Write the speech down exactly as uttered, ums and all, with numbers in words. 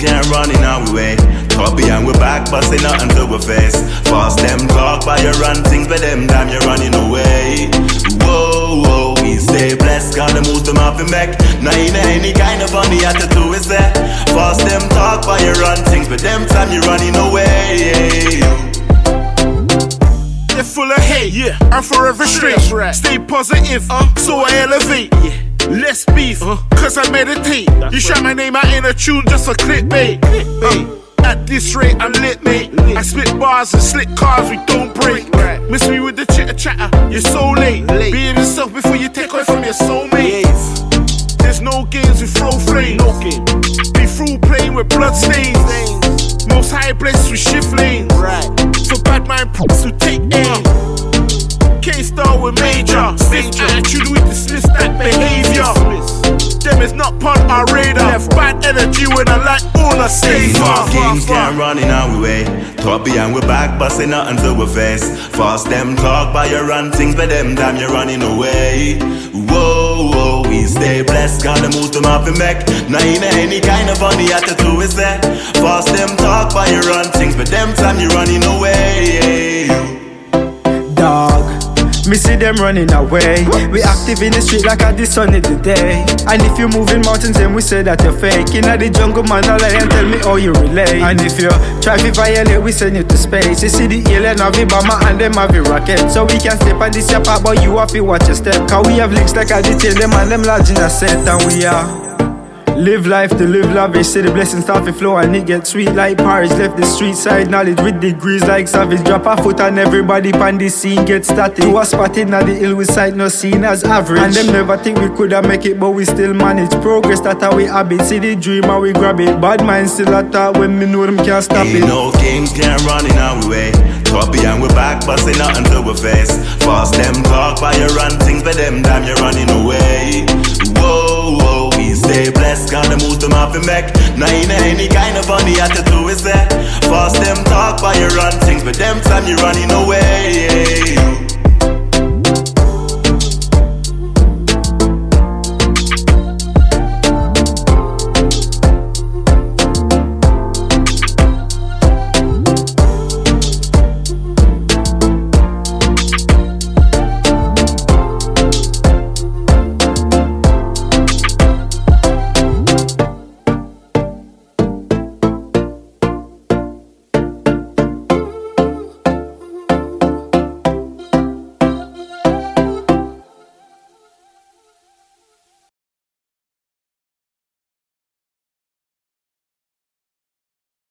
can't run in our way. Top behind we back, busting nothing to we face. Fast them talk by you run things, but them damn you running away. Whoa, whoa, we stay blessed, got the move them up and back. Now ain't any kind of funny attitude is there. Fast them talk by you run things, but them time you running away. They're full of hate, yeah. I'm forever straight. Right. Stay positive, uh, so I elevate. Yeah. Less beef, uh, cause I meditate. That's you shout my name out in a tune just for clickbait. Uh, at this rate, I'm lit, mate. Lit. I spit bars and slick cars, we don't break. Right. Miss me with the chitter chatter, you're so late. late. Be yourself before you take away from your soulmate. Yes. There's no games with flow flames. No game. Be through playing with blood stains. stains. Most high blessed with shift lanes. Right. For bad mind props to take aim. K-Star with major. Stiff attitude, we dismiss that behavior. Them is not part our radar. Bad energy when I like all I say. Kings can't run in our way. Top behind we back, busting nothing to we face. Fast them talk by you run things, but them damn you running away. Whoa, whoa, we stay blessed, gotta move them up and back. Now ain't any kind of funny attitude is there. Fast them talk by you run things, but them time you running away. Dog, me see them running away. We active in the street like at the sun in the day. And if you moving mountains then we say that you're fake. Inna the jungle man all lie and tell me how you relate. And if you try to violate we send you to space. You see the alien have the bomber and them have the rocket. So we can step on this your part but you have to watch your step. Cause we have links like a detail them and them large in a set. And we are live life to live lavish. See the blessings start to flow and it get sweet like porridge. Left the street side knowledge with degrees like savage. Drop a foot and everybody pan the scene get started. We was spotted now the hill with sight no seen as average. And them never think we coulda make it but we still manage. Progress that how we habit. See the dream and we grab it. Bad mind still attack when me know them can't stop Ain't it. No kings can't run in our way. Top behind we back, busting nothing to we face. Fast them talk by you run things, but them damn you running away. Whoa, whoa, we stay blessed, gotta move them up and back. Now ain't any kind of funny attitude is there. Fast them talk by you run things, but them time you running away.